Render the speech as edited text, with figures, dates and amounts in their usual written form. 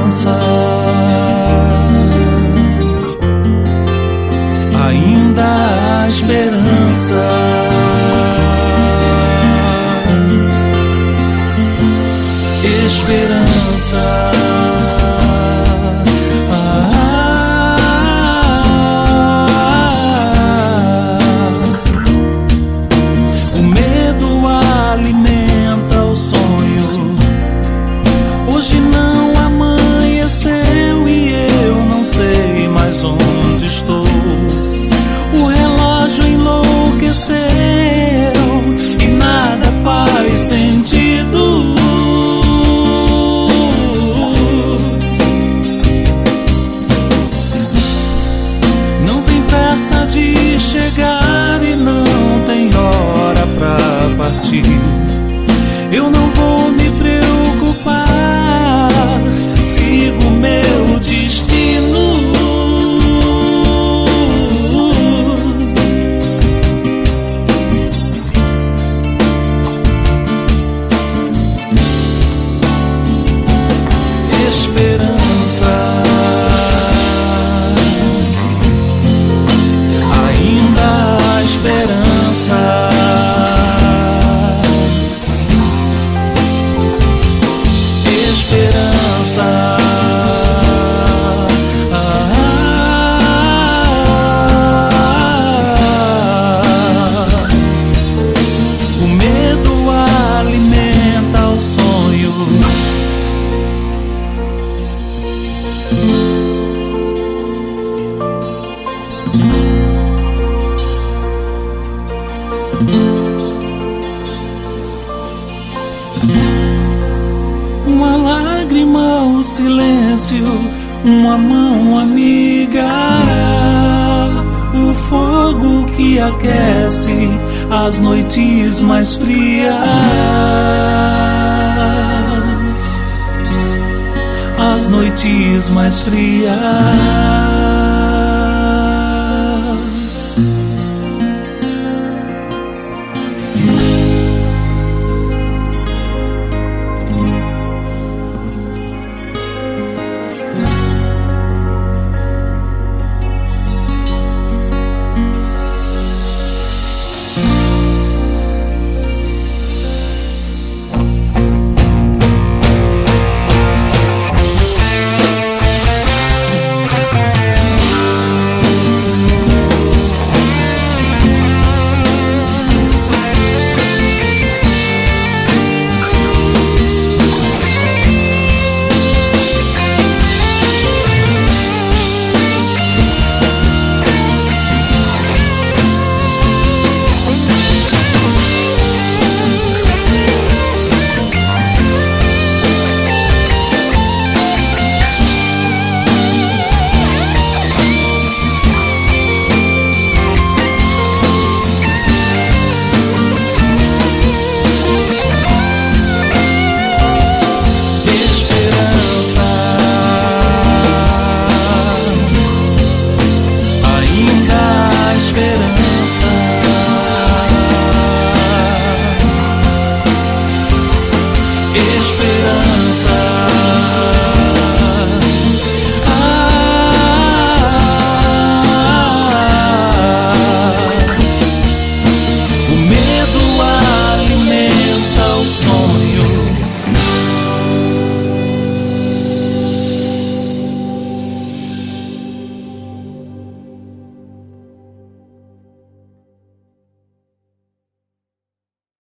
esperança, ainda há esperança. Esperança. O medo alimenta o sonho. Hoje não amanheceu e eu não sei mais onde estou. O relógio enlouqueceu e nada faz sentido. Não tem pressa de chegar e não tem hora pra partir. Eu não vou me preocupar, sigo meu destino. Esperança, ainda há esperança. Esperança. O medo alimenta o sonho. Uma lágrima, o silêncio, uma mão amiga, o fogo que aquece as noites mais frias, as noites mais frias. Esperança.